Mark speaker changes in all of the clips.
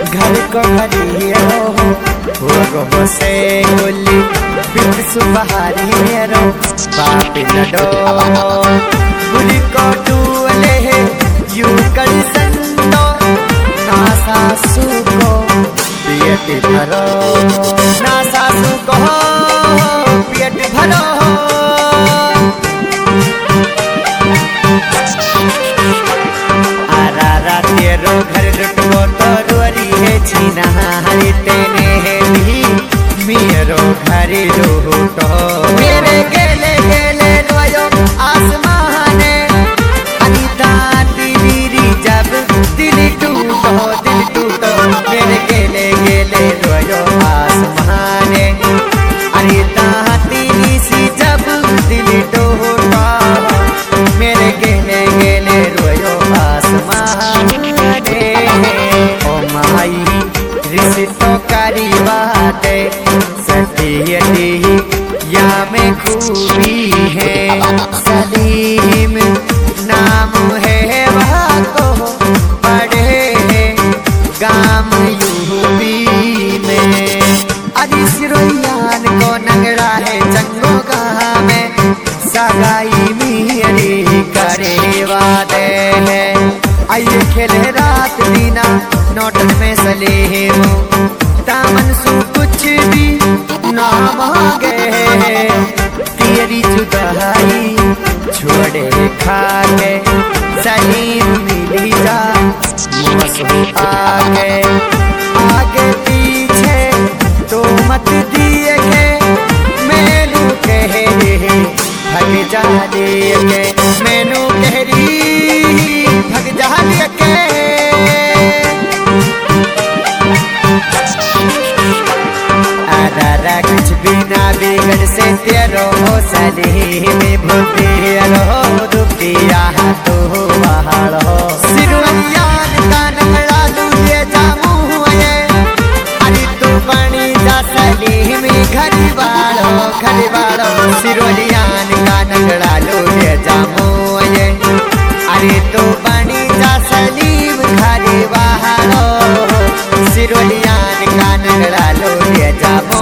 Speaker 1: घर को हरियो हो से गोली बिट सुबहारी मेरो बाप लडो बुरी को डूले यू कर संतो ना सासू को पेट भरो ना सासू को पेट भरो आरा तेरो घर रुटको तो रोरी है छीना हरी तेने है भी मेरो घर रूटो मेरे गेले गेले रोयो आसमाने अनिता तेरी जब दिल टूटो मेरे गेले गेले रोयो आसमाने अनिता तेरी सी जब दिल टूटो मेरे गेले गेले रोयो आसमाने ओ माई रिश्तो करी बाटे सतियती या में खूबी है सलीम नाम है वहाँ को पढ़े है गाम यूपी में अजी सिरोयान को नगड़ा है चंगो गाँव में सगाई मेरी करे वादे है आइए खेले रात दीना नोटन में सले दामन सु कुछ भी ना मांगे तेरी जुदाई छोड़े खाके सलीम मिली जा मौसम आगे आगे पीछे तो मत दिए के मैनू कह रे भग जा के मैनू कह री भग जा के आरा कुछ भी ना बिगड़ से तेरो सली में भूतिया दुखिया तो बहाड़ो सिरवलियान का नगड़ा लूटे जामू ये अरे तू बनी जा सली में घरी बाड़ो सिरवलियान का नगड़ा लूटे जामू ये अरे तू बनी जा सलीम घरी बाड़ो सिरवलियान का नगड़ा लूटे जामू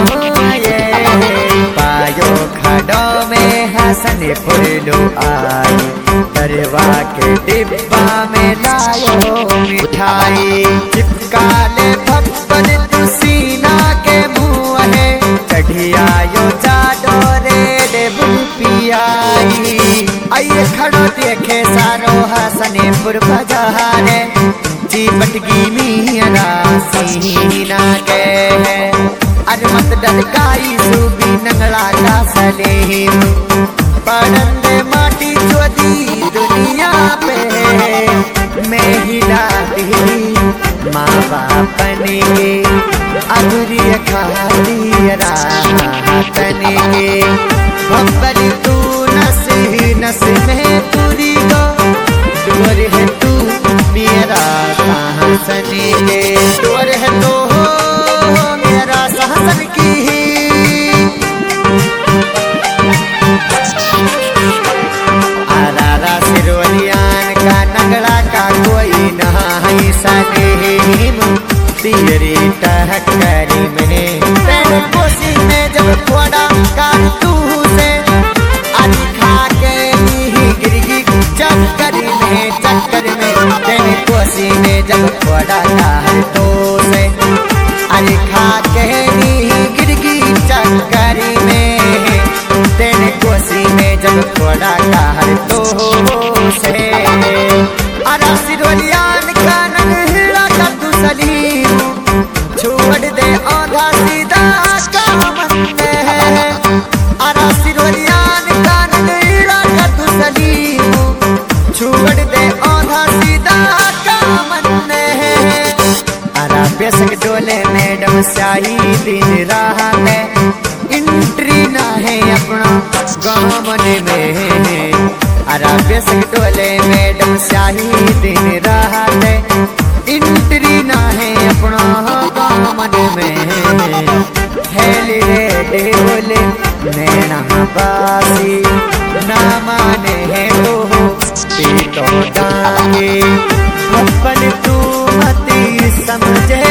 Speaker 1: पायो खड़ो में हसन फुलो आई दरवा के डिब्बा में लायो मिठाई चिपका ले भप्पन तुसीना के मुँह है चढ़ियायो जाडो रे डेबुल पियाई आइए खड़ो देखे सारो हसनपुर बाजारे चिपटगी मियरा सीना के है अरे मत डलकाई सूबी नंगला का सलेम पड़ंदे माटी चोदी दुनिया पे मैं हिला दी माँ बाप ने अधूरी खाली रातने बब्बर तू नस नस में पूरी गो डोर है तू मेरा सहसने डोर है तो मेरा सहसन की आरा सिरवलियान का नगड़ा का कोई नहीं सलीम तेरी टहकरी में तेरे कोसी में जब फोड़ा कर तू से अली खा के ही गिरगी चक्कर में तेरे कोसी में जब फोड़ा कर तू से अली खा के ही गिरगी चक्कर में तेरे कोसी में जब फोड़ा कर तू से अरा सिरवलियान का नगड़ा का तू सलीम छोड़ दे आधा सीधा काम है अरा सिरवलियान का नगड़ा का तू सलीम छोड़ दे आधा सीधा काम है अरा बेसक डोले मैडम शाही दिन रात इंट्री ना है अपना गाँव में अरा बेसक डोले मैडम शाही दिन रात इंट्री ना है अपना गाँव में हेली रे बोले नैना बासी ना माने है तो पीतो डांगे अपन तू मती समझे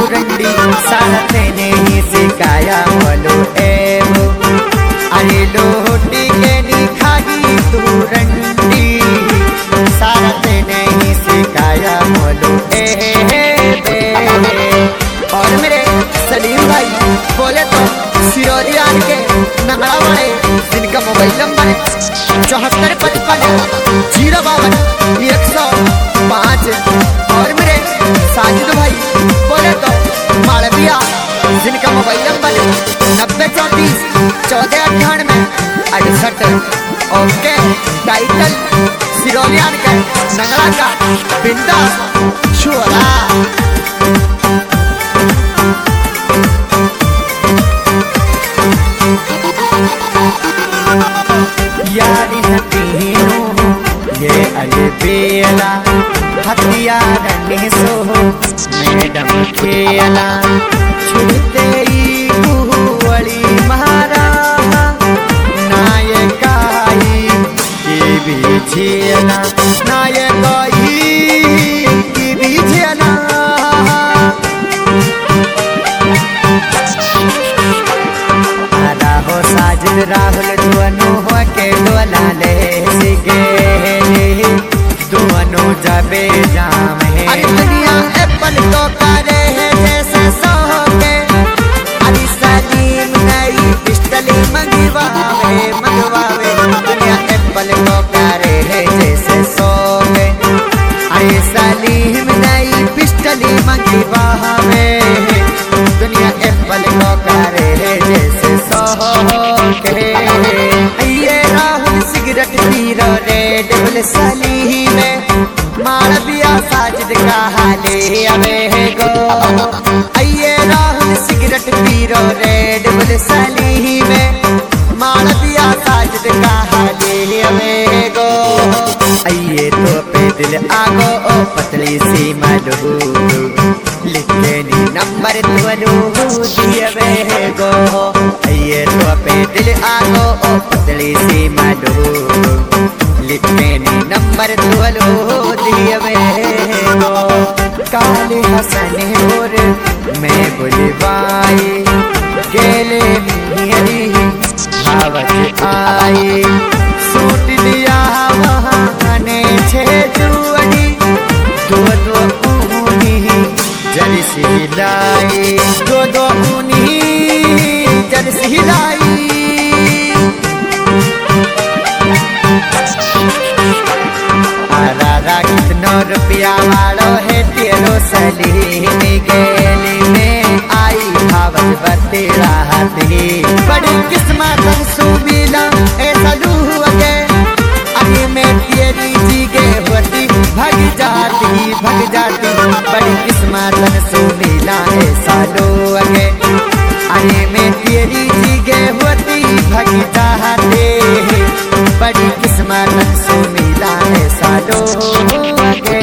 Speaker 1: रंडी सारा तेने ही सिखाया बोलो एवो अरे लोटी के नी खागी तू रंडी सारा तेने ही सिखाया बोलो बे। और मेरे सलीम भाई बोले तो सिरोरी आन के नंगड़ा वाले जिनका मोबाइल नंबर 7455-052-105। और मेरे साजिद भाई बोले तो मालविया जिनका मोबाइल नंबर 9034-1498-68। ओके टाइटल सिरोलियान का नंगड़ा का बिंदा छोरा यारी हतीनो ये अलबेला हथियार ने सो मैडम खेला छुड़ते ही कुहवली महारा नायकाई ये भी झेला नायकाई ये भी झेला। साजिद राहुल दोनों के डोला ले सिगे दोनों जबे जाम है अरे दुनिया एप्पल तो करे है जैसे सोके अरे सलीम नई पिस्टल मंगवावे दुनिया एप्पल तो करे है जैसे सोके अरे सलीम नई पिस्टल मंगवावे दुनिया एप्पल तो करे है जैसे सोके। ये राहुल सिगरेट पीरो रेड बुल सली में मालविया साजिद का हाले अबे गो। ये राहुल सिगरेट पीरो रेड बुल सली में मालविया साजिद का हाले अबे गो। ये तो पे दिल आगो ओ पतली सी मलू लिखे नी नंबर तुलू दिए गो। ये तो पे दिल आगो ओ पतली सी मलू लिखे नी नंबर तुलू दिए गो। काले हसन और मैं बुलवाई गेले मेरी भावत आई सूट लिया वहाँ ने छे जुअनी दो ऊनी जर्सी लाई दो ऊनी जर्सी लाई। आरा कितना रुपया वालो है तेरो सलीम गेली में आई भावत बते राहती बड़ी किस्मत सुमिला ऐसा लूगे अरे मैं तेरी जीगे होती भग जाती बड़ी किस्मत सुमिला ऐसा लूगे अरे मैं तेरी जीगे होती भग जाते बड़ी किस्मत सुमिला ऐसा लूगे।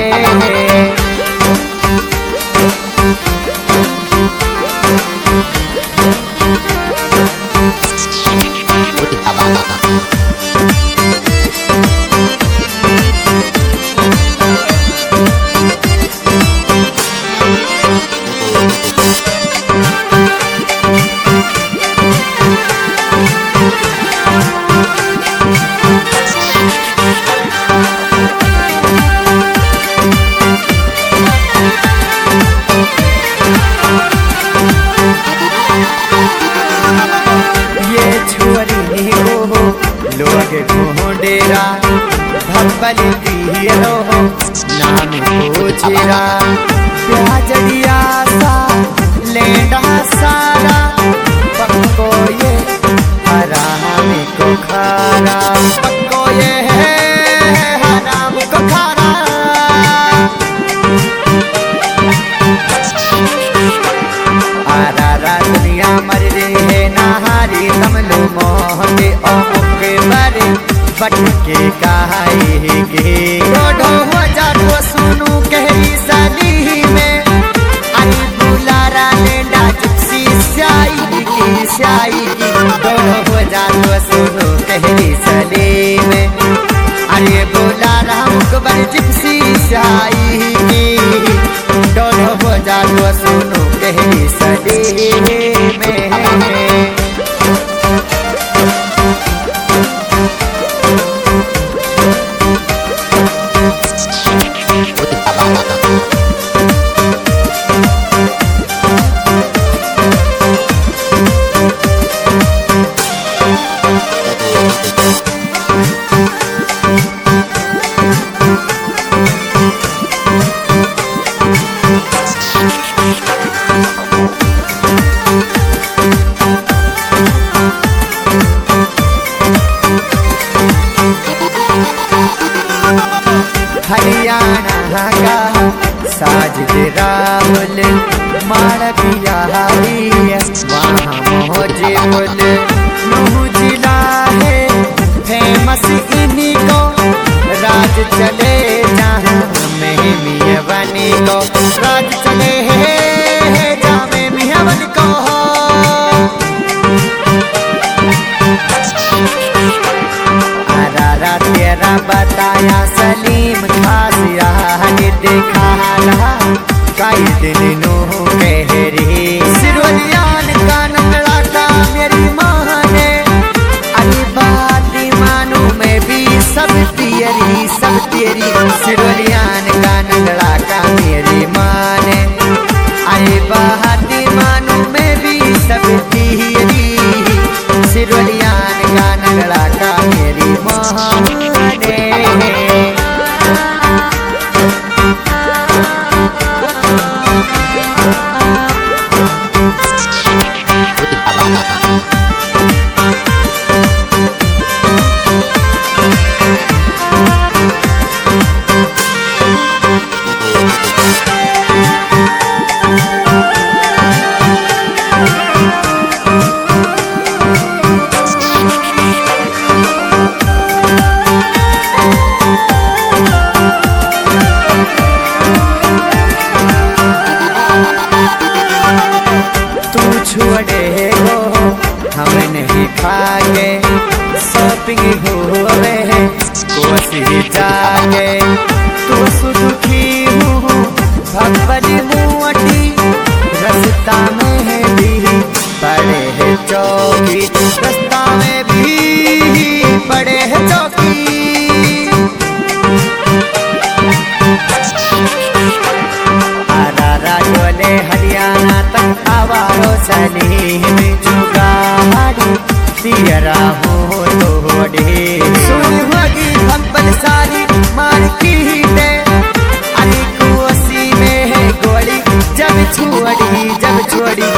Speaker 1: ढूंढेरा भब्बल पियरो नाम पूछेरा प्याजड़िया सा लेंडा सारा पक्को ये हराम को खारा पक्को ये है हराम को खारा। आरा दुनिया मर रही है नहारी तमलो मोहते ओ मुके मरे पटके कहाएगे डोडो हो जातो सुनू कहरी सली में अरे बुलारा लेंडा जिप्सी स्याई की डोडो हो जातो सुनू कहरी सली में अरे बुलारा मुकबर जिप्सी स्याई की डोडो हो जातो सुनू कहरी राहुल मारकिया वहाँ मोजे बोल नूह जिला है फेमस इन्हीं को राज चले जहाँ में मियाँ बनी को राज चले है जहाँ में मियाँ बनी को आरा तेरा बताया सलीम खास राह देखा कई दिन नूह कहरी सिरोलियान का नंगड़ा का मेरी माँ ने अली बात मानू में भी सब तेरी सिरोलियान का नंगड़ा का मेरी माँ ने अली बात मानू में भी सब तेरी सिरोलियान का नंगड़ा का मेरी माँ ने छोड़े हो हम नहीं खागे शॉपिंग होवे कोसी जागे तू सुखी हूँ भगवती मुआटी रास्ता में भी पड़े है चौकी रास्ता में भी पड़े है चौकी आरा डोले हरियाणा तक आवारो सलीम जुगाड़ी तेरा हो तोड़े सुनी होगी भंपल सारी मार की दे अली कोसी में है गोली जब छोड़ी